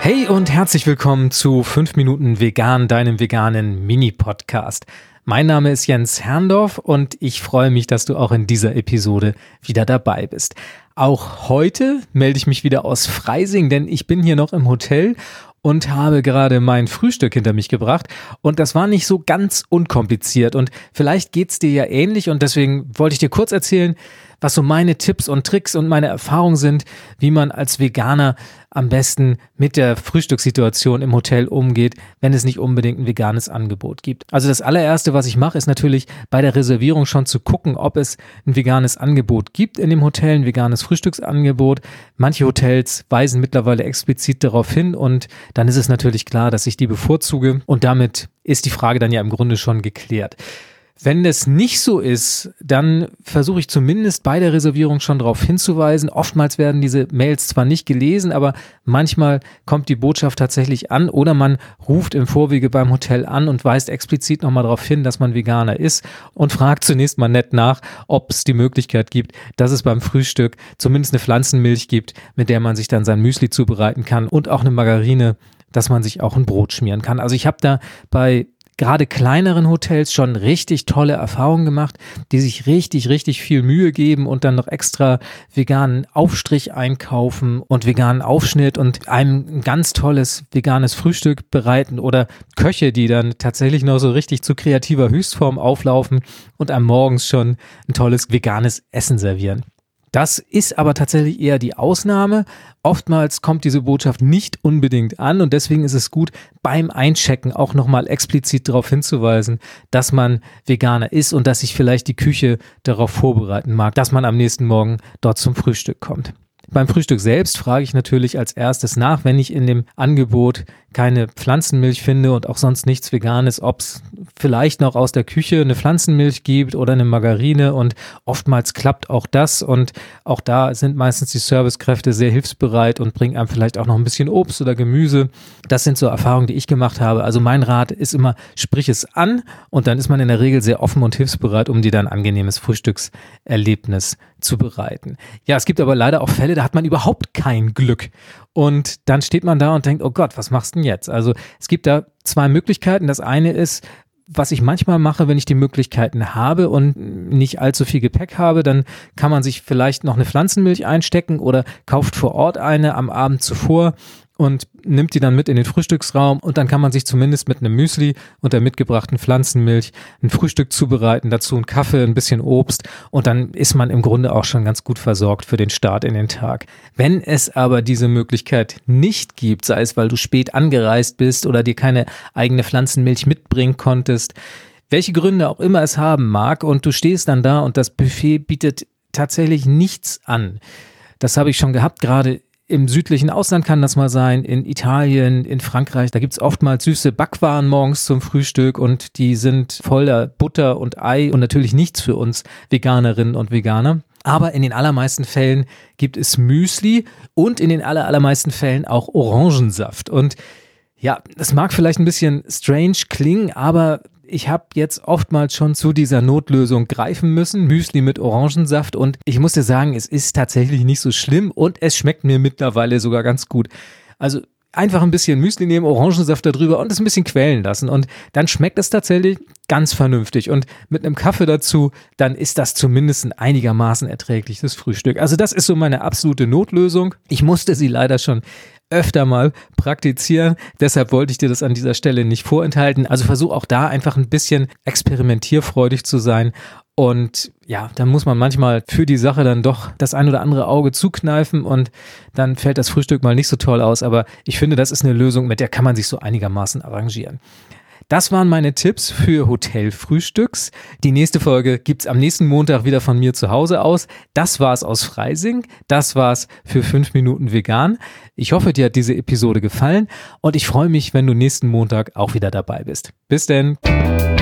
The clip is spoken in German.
Hey und herzlich willkommen zu 5 Minuten Vegan, deinem veganen Mini-Podcast. Mein Name ist Jens Herrndorf und ich freue mich, dass du auch in dieser Episode wieder dabei bist. Auch heute melde ich mich wieder aus Freising, denn ich bin hier noch im Hotel und habe gerade mein Frühstück hinter mich gebracht und das war nicht so ganz unkompliziert und vielleicht geht's dir ja ähnlich und deswegen wollte ich dir kurz erzählen, was so meine Tipps und Tricks und meine Erfahrungen sind, wie man als Veganer am besten mit der Frühstückssituation im Hotel umgeht, wenn es nicht unbedingt ein veganes Angebot gibt. Also das allererste, was ich mache, ist natürlich bei der Reservierung schon zu gucken, ob es ein veganes Angebot gibt in dem Hotel, ein veganes Frühstücksangebot. Manche Hotels weisen mittlerweile explizit darauf hin und dann ist es natürlich klar, dass ich die bevorzuge und damit ist die Frage dann ja im Grunde schon geklärt. Wenn das nicht so ist, dann versuche ich zumindest bei der Reservierung schon darauf hinzuweisen. Oftmals werden diese Mails zwar nicht gelesen, aber manchmal kommt die Botschaft tatsächlich an oder man ruft im Vorwege beim Hotel an und weist explizit nochmal darauf hin, dass man Veganer ist und fragt zunächst mal nett nach, ob es die Möglichkeit gibt, dass es beim Frühstück zumindest eine Pflanzenmilch gibt, mit der man sich dann sein Müsli zubereiten kann und auch eine Margarine, dass man sich auch ein Brot schmieren kann. Also ich habe da bei gerade kleineren Hotels schon richtig tolle Erfahrungen gemacht, die sich richtig viel Mühe geben und dann noch extra veganen Aufstrich einkaufen und veganen Aufschnitt und einem ein ganz tolles veganes Frühstück bereiten oder Köche, die dann tatsächlich noch so richtig zu kreativer Höchstform auflaufen und einem morgens schon ein tolles veganes Essen servieren. Das ist aber tatsächlich eher die Ausnahme. Oftmals kommt diese Botschaft nicht unbedingt an und deswegen ist es gut, beim Einchecken auch nochmal explizit darauf hinzuweisen, dass man Veganer ist und dass sich vielleicht die Küche darauf vorbereiten mag, dass man am nächsten Morgen dort zum Frühstück kommt. Beim Frühstück selbst frage ich natürlich als erstes nach, wenn ich in dem Angebot keine Pflanzenmilch finde und auch sonst nichts Veganes, ob es vielleicht noch aus der Küche eine Pflanzenmilch gibt oder eine Margarine und oftmals klappt auch das und auch da sind meistens die Servicekräfte sehr hilfsbereit und bringen einem vielleicht auch noch ein bisschen Obst oder Gemüse. Das sind so Erfahrungen, die ich gemacht habe. Also mein Rat ist immer, sprich es an und dann ist man in der Regel sehr offen und hilfsbereit, um dir dann ein angenehmes Frühstückserlebnis zu bereiten. Ja, es gibt aber leider auch Fälle, da hat man überhaupt kein Glück. Und dann steht man da und denkt, oh Gott, was machst du denn jetzt? Also es gibt da zwei Möglichkeiten. Das eine ist, was ich manchmal mache, wenn ich die Möglichkeiten habe und nicht allzu viel Gepäck habe, dann kann man sich vielleicht noch eine Pflanzenmilch einstecken oder kauft vor Ort eine am Abend zuvor und nimmt die dann mit in den Frühstücksraum und dann kann man sich zumindest mit einem Müsli und der mitgebrachten Pflanzenmilch ein Frühstück zubereiten, dazu einen Kaffee, ein bisschen Obst und dann ist man im Grunde auch schon ganz gut versorgt für den Start in den Tag. Wenn es aber diese Möglichkeit nicht gibt, sei es, weil du spät angereist bist oder dir keine eigene Pflanzenmilch mitbringen konntest, welche Gründe auch immer es haben mag und du stehst dann da und das Buffet bietet tatsächlich nichts an. Das habe ich schon gehabt, gerade im südlichen Ausland kann das mal sein, in Italien, in Frankreich, da gibt's oftmals süße Backwaren morgens zum Frühstück und die sind voller Butter und Ei und natürlich nichts für uns Veganerinnen und Veganer. Aber in den allermeisten Fällen gibt es Müsli und in den allermeisten Fällen auch Orangensaft. Und ja, das mag vielleicht ein bisschen strange klingen, aber ich habe jetzt oftmals schon zu dieser Notlösung greifen müssen, Müsli mit Orangensaft und ich muss dir sagen, es ist tatsächlich nicht so schlimm und es schmeckt mir mittlerweile sogar ganz gut. Also einfach ein bisschen Müsli nehmen, Orangensaft da drüber und es ein bisschen quellen lassen und dann schmeckt es tatsächlich ganz vernünftig und mit einem Kaffee dazu, dann ist das zumindest ein einigermaßen erträgliches Frühstück. Also das ist so meine absolute Notlösung. Ich musste sie leider schon öfter mal praktizieren. Deshalb wollte ich dir das an dieser Stelle nicht vorenthalten. Also versuch auch da einfach ein bisschen experimentierfreudig zu sein. Und ja, dann muss man manchmal für die Sache dann doch das ein oder andere Auge zukneifen und dann fällt das Frühstück mal nicht so toll aus. Aber ich finde, das ist eine Lösung, mit der kann man sich so einigermaßen arrangieren. Das waren meine Tipps für Hotelfrühstücks. Die nächste Folge gibt's am nächsten Montag wieder von mir zu Hause aus. Das war's aus Freising. Das war's für 5 Minuten vegan. Ich hoffe, dir hat diese Episode gefallen und ich freue mich, wenn du nächsten Montag auch wieder dabei bist. Bis denn.